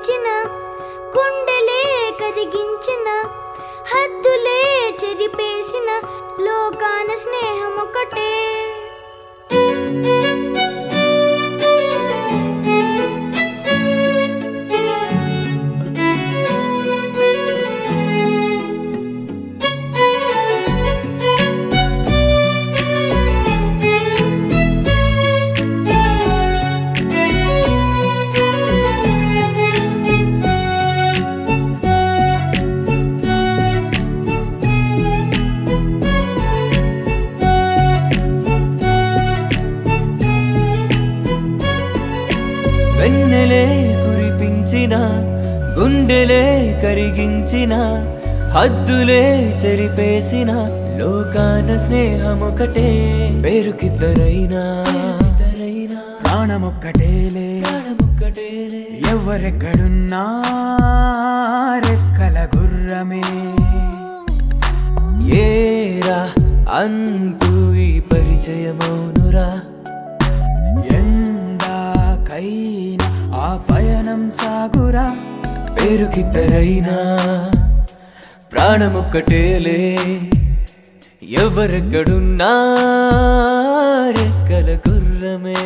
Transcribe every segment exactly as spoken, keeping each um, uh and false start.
కురిపించిన గుండెలే కరిగించిన హద్దులే చెరిపేసిన లోకాన స్నేహం ఒకటే. వెన్నెలే కురిపించిన గుండెలే కరిగించిన హద్దులే చెరిపేసిన లోకాన స్నేహమొకటే. పేరుకిద్దరైనా ప్రాణమొక్కటేలే ఎవరెక్కడున్నా రెక్కల గుర్రమే. ఏరా అంటూ ఈ పరిచయమౌనురా, ఎందాకైనా ఆ పయనం సాగురా. పేరుకిద్దరైనా ప్రాణమొక్కటేలే ఎవరెక్కడున్నా రెక్కల గుర్రమే.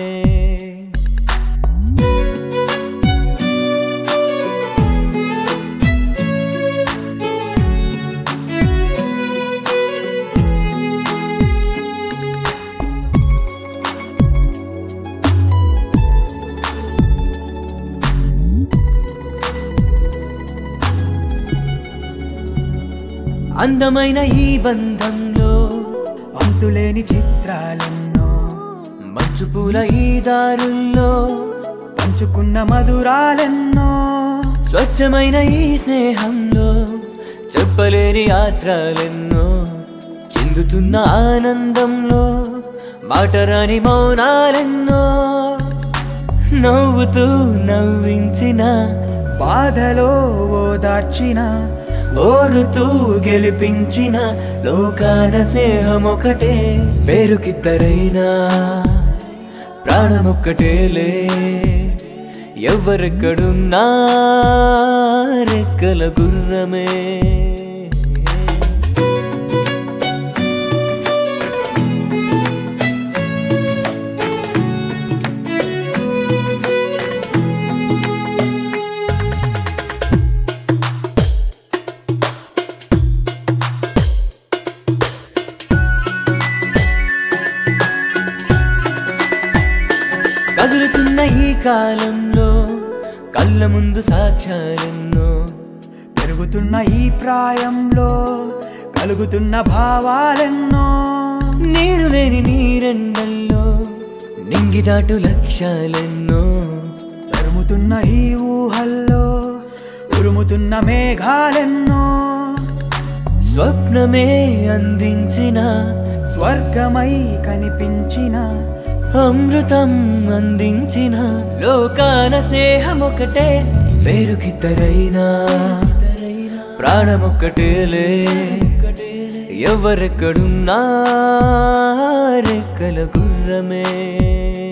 అందమైన ఈ బంధంలో అంతులేని చిత్రాలెన్నో, మంచు పూల ఈ దారుల్లో పంచుకున్న మధురాలెన్నో. స్వచ్ఛమైన ఈ స్నేహంలో చెప్పలేని యాత్రలెన్నో, చిందుతున్న ఆనందంలో మాటరాని మౌనాలెన్నో. నవ్వుతూ నవ్వించిన బాధలో ఓదార్చిన, ఓరుతూ గెలిపించిన లోకాన స్నేహమొకటే. పేరుకిద్దరైనా ప్రాణమొక్కటేలే ఎవరెక్కడున్నా రెక్కల గుర్రమే. కదులుతున్న ఈ కాలంలో కళ్ళ ముందు సాక్ష్యాలెన్నో, పెరుగుతున్న ఈ ప్రాయంలో కలుగుతున్న భావాలెన్నో. నీరు లేని నీరెండల్లో నింగిదాటు లక్ష్యాలెన్నో, తరుముతున్న ఈ ఊహల్లో ఉరుముతున్న మేఘాలెన్నో. స్వప్నమే అందించిన స్వర్గమై కనిపించిన అమృతం అందించిన లోకాన స్నేహమొకటే. పేరుకిద్దరైనా ప్రాణమొక్కటేలే ఎవరెక్కడున్నా రెక్కల గుర్రమే.